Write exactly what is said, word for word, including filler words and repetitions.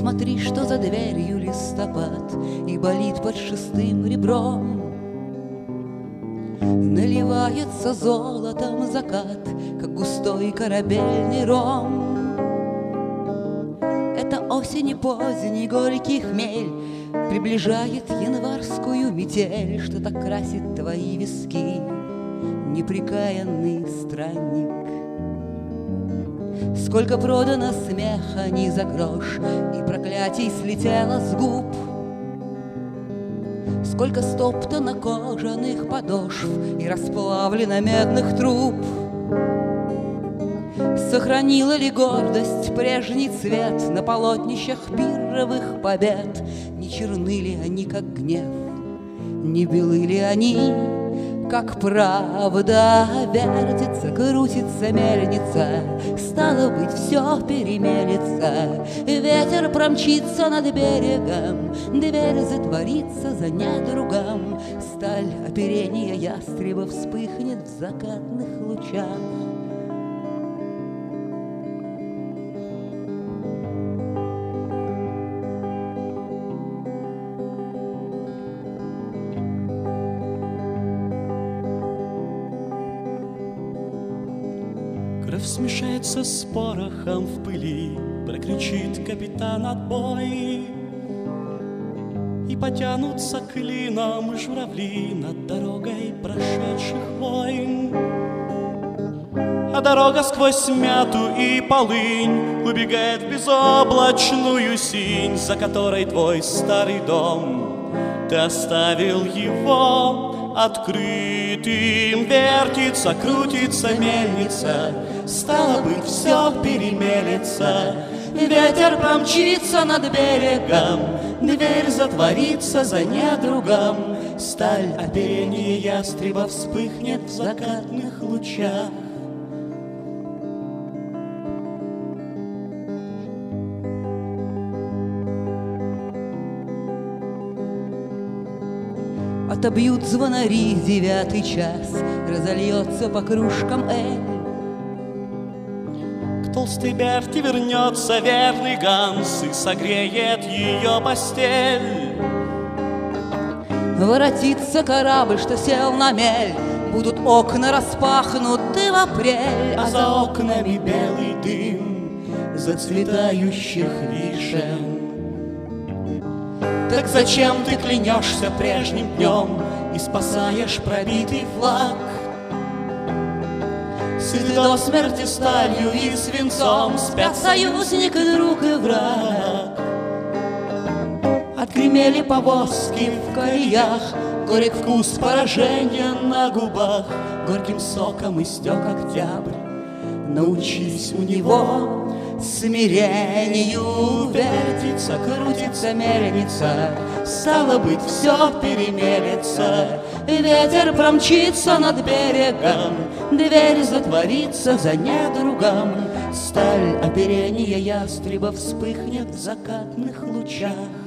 Смотри, что за дверью листопад и болит под шестым ребром. Наливается золотом закат, как густой корабельный ром. Это осень и поздний горький хмель приближает январскую метель, что так красит твои виски, непрекаянный странник. Сколько продано смеха ни за грош, и проклятий слетело с губ. Сколько стоптано кожаных подошв и расплавлено медных труб. Сохранила ли гордость прежний цвет на полотнищах пирровых побед? Не черны ли они, как гнев? Не белы ли они, как правда? Вертится, крутится мельница, стало быть, все перемелется. Ветер промчится над берегом, дверь затворится за недругом. Сталь оперения ястреба вспыхнет в закатных лучах. Кровь смешается с порохом в пыли, прокричит капитан отбой, и потянутся клином журавли над дорогой прошедших войн. А дорога сквозь мяту и полынь убегает в безоблачную синь, за которой твой старый дом, ты оставил его открытым. Вертится, крутится мельница, стало быть, все перемелется. Ветер помчится над берегом, дверь затворится за недругом. Сталь оперения ястреба вспыхнет в закатных лучах. Отобьют звонари девятый час, разольется по кружкам эль. К толстой Берти вернется верный Ганс и согреет ее постель. Воротится корабль, что сел на мель, будут окна распахнуты в апрель, а за окнами белый дым зацветающих вишен. Так зачем ты клянешься прежним днем и спасаешь пробитый флаг? Сыты до смерти сталью и свинцом, спят союзник, и друг, и враг. Отгремели повозки в колеях, горек вкус поражения на губах. Горьким соком истек октябрь, научись у него смирению. Вертится, крутится мельница, стало быть, все перемелется. Ветер промчится над берегом, дверь затворится за недругом. Сталь оперения ястреба вспыхнет в закатных лучах.